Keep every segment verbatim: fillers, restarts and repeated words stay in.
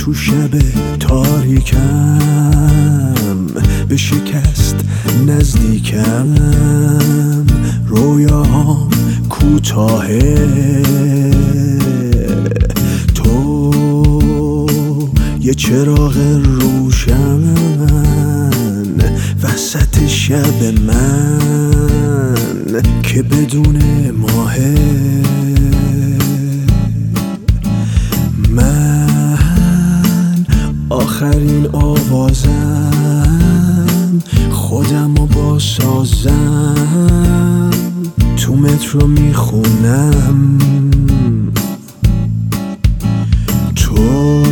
تو شب تاریکم به شکست نزدیکم، رویاهام کوتاهه، تو یه چراغ روشن وسط شب من که بدون ماهه. من آخرین آوازم، خودمو باسازم، تو مترو میخونم، تو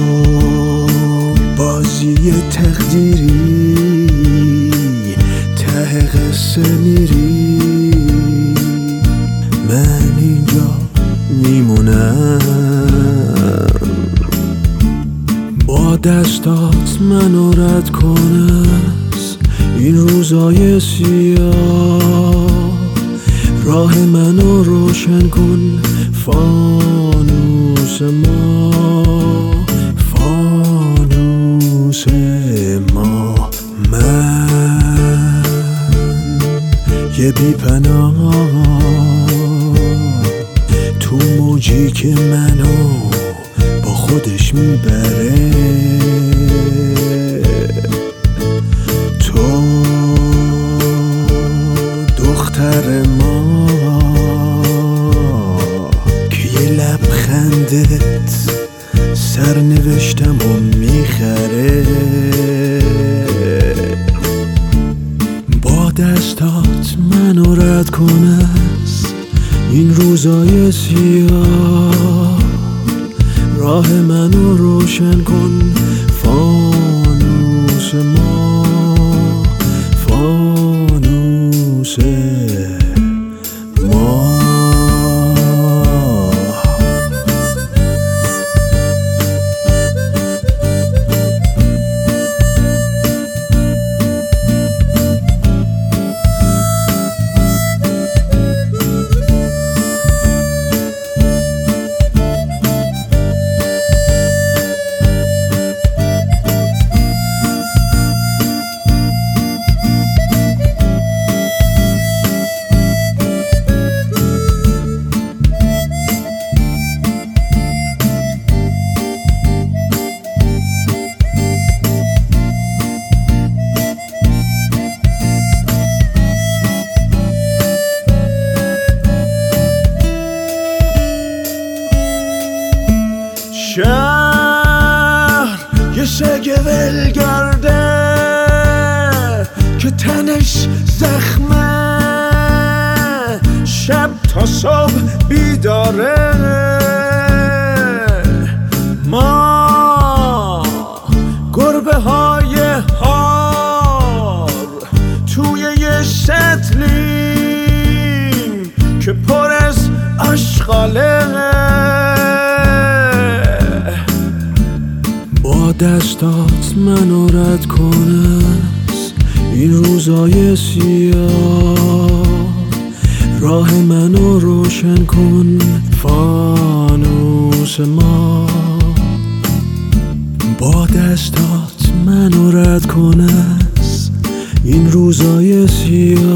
بازی تقدیری ته قصه میری، من اینجا میمونم. با دستات منو رد کن از این روزای سیاه، راه منو روشن کن فانوس ما، فانوس ما. من یه بی پناه تو موجی که منو با خودش میبره، تو دختر ما که یه لبخندت سرنوشتم و میخره. با دستات منو رد کن از این روزای سیاه، راه منو روشن کن فانوس ما، فانوس ما. شهر یه سگ ولگرده که تنش زخمه، شب تا صبح بیداره. ما گربه های هار توی یه سطلیم که پر از آشغاله. با دستات منو رد کن از این روزای سیاه، راه منو روشن کن فانوس ما. با دستات منو رد کن از این روزای سیاه،